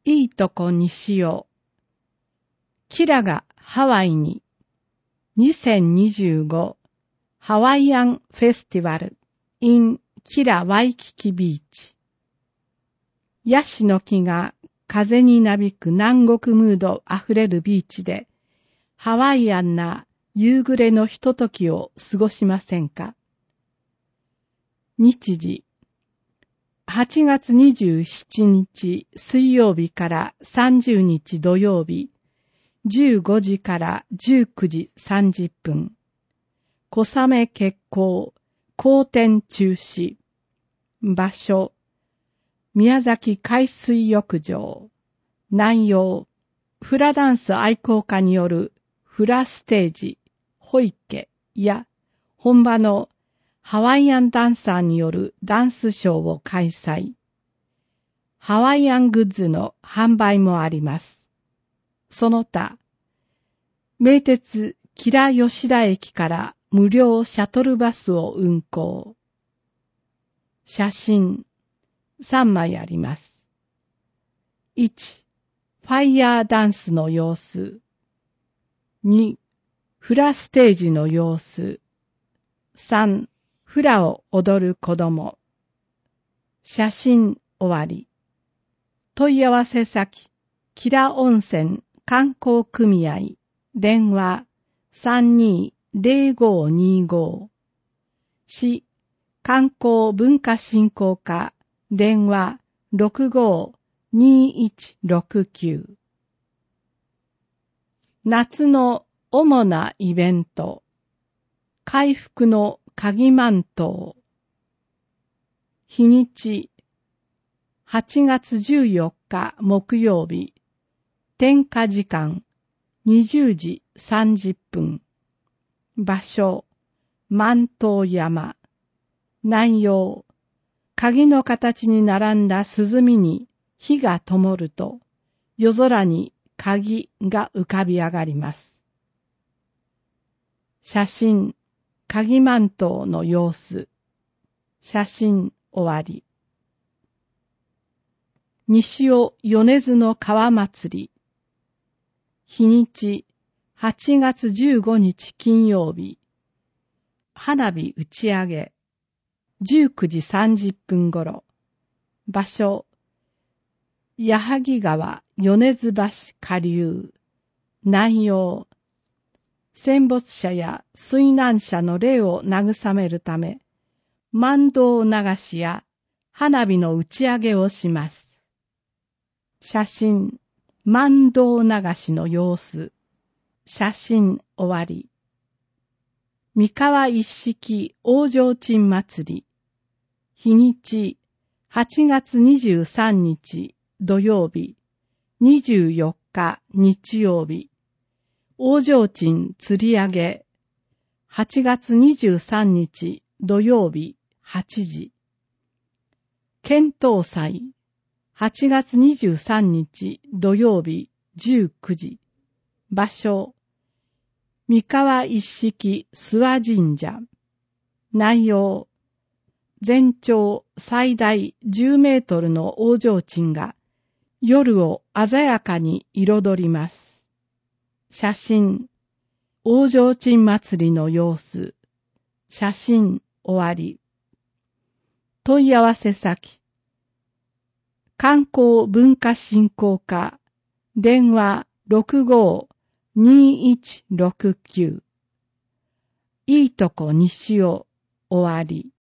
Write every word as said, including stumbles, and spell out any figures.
いいとこにしよう。キラがハワイに。にせんにじゅうごハワイアンフェスティバル in キラワイキキビーチ。ヤシの木が風になびく南国ムードあふれるビーチで、ハワイアンな夕暮れのひとときを過ごしませんか。日時、はちがつにじゅうしちにち水曜日からさんじゅうにち土曜日、じゅうごじからじゅうくじさんじゅっぷん。小雨決行、好天中止。場所、宮崎海水浴場。内容、フラダンス愛好家によるフラステージ、ホイッケや本場のハワイアンダンサーによるダンスショーを開催。ハワイアングッズの販売もあります。その他、名鉄キラ吉田駅から無料シャトルバスを運行。写真さんまいあります。いち、ファイヤーダンスの様子。に、フラステージの様子。さん、フラを踊る子供。写真終わり。問い合わせ先、キラ温泉観光組合。電話 さんにーぜろごーにーごー。市観光文化振興課。電話 ろくごーにーいちろくきゅう。夏の主なイベント。回復の鍵満灯。日にち、はちがつじゅうよっか木曜日。点火時間、にじゅうじさんじゅっぷん。場所、満灯山。内容、鍵の形に並んだ鼓に火が灯ると、夜空に鍵が浮かび上がります。写真、鍵満灯の様子。写真終わり。西尾米津の川祭り。日にち、はちがつじゅうごにち金曜日。花火打ち上げ。じゅうくじさんじゅっぷんごろ。場所、矢作川米津橋下流。内容、戦没者や水難者の霊を慰めるため、万灯流しや花火の打ち上げをします。写真、万灯流しの様子。写真終わり。三河一式大提灯祭り。日にち、はちがつにじゅうさんにち土曜日、にじゅうよっか日曜日。大提灯吊り上げ。はちがつにじゅうさんにち土曜日はちじ。献灯祭。はちがつにじゅうさんにち土曜日じゅうくじ。場所、三河一式諏訪神社。内容、全長最大じゅうメートルの大提灯が夜を鮮やかに彩ります。写真、大提灯祭りの様子。写真終わり。問い合わせ先、観光文化振興課。電話 ろくごーにーいちろくきゅう。いいとこ西尾終わり。